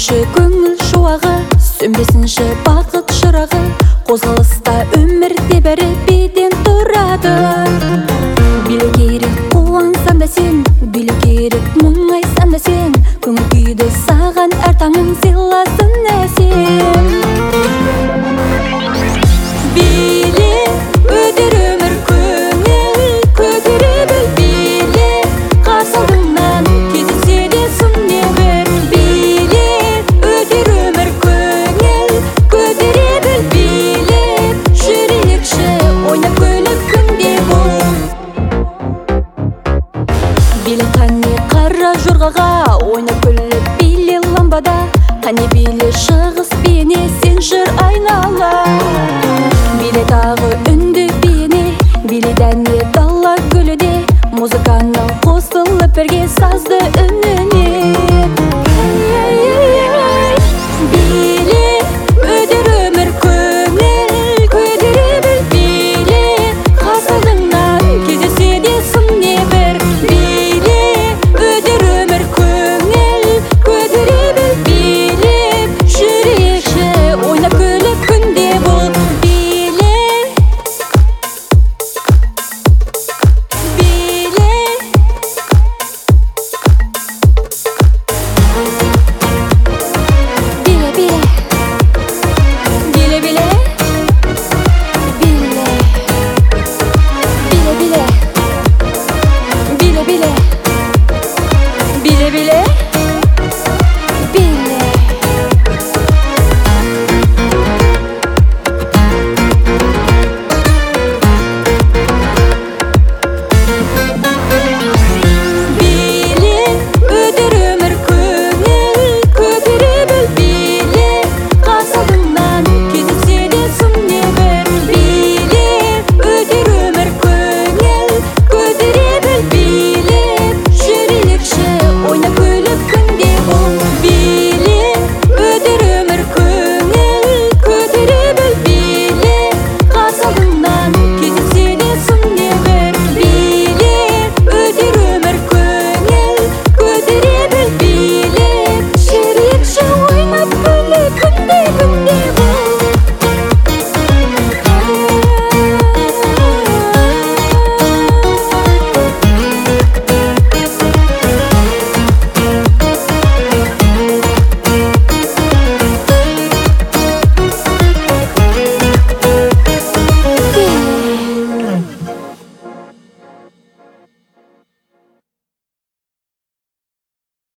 Сөнбесінші көңіл шуағы, сөнбесінші бақыт шырағы, қозғалыста өмірде бәрі беден тұрады. Біле керек қуансам да сен, біле керек мұңайсам да сен, көңіл күйді саған әр таңың сыйласын әсем. Біле өтер өмір көңіл көтере біл, біле қарсы алдыңнан кезіксе де сын небір. Біле өтер өмір көңіл көтере біл, біле жүрейікші ойнап күліп күнде бұл. Біле қане қара жорғаға ойнап күліп, біле ламбада қане біле шығыс бейне сен жыр айнала. Біле тағы үнді бейне, біле дәне дала гүлі де, музыканы қосылып бірге сазды үн